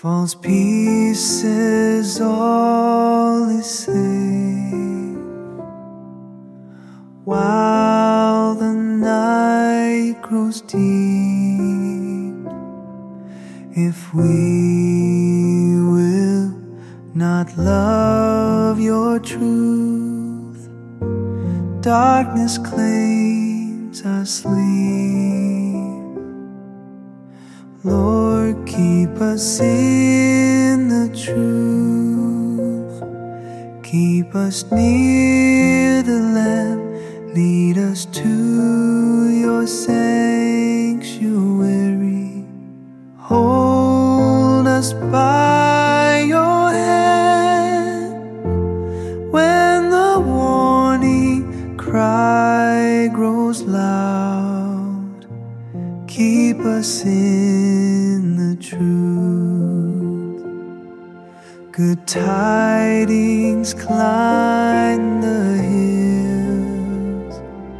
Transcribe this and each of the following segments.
False peace is all is safe, while the night grows deep. If we will not love your truth, darkness claims our sleep. Lord, keep us in the truth. Keep us near the Lamb. Lead us to your sanctuary. Hold us by your hand when the warning cry grows loud. Keep us in the truth. Good tidings climb the hills.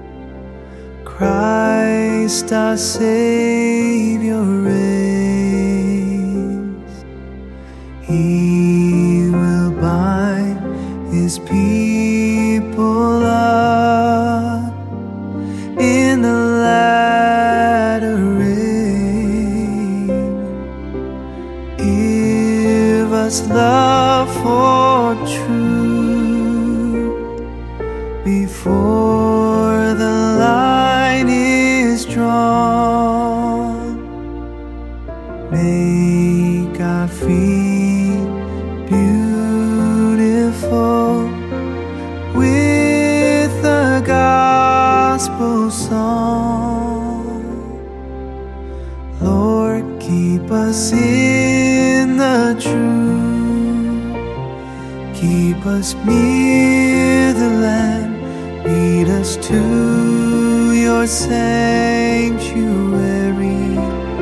Christ our Savior reigns. He will bind his people up in the latter rain. Give us love for truth before the line is drawn. Make our feet beautiful with the gospel song. Lord, keep us in the truth. Keep us near the Lamb. Lead us to your sanctuary.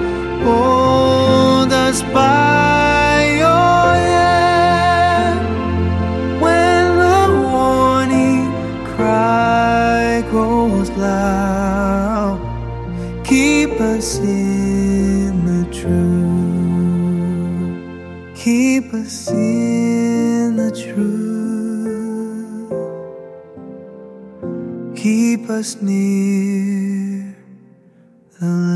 Hold us by your hand when the warning cry grows loud. Keep us in the truth. Keep us in the truth. Keep us near the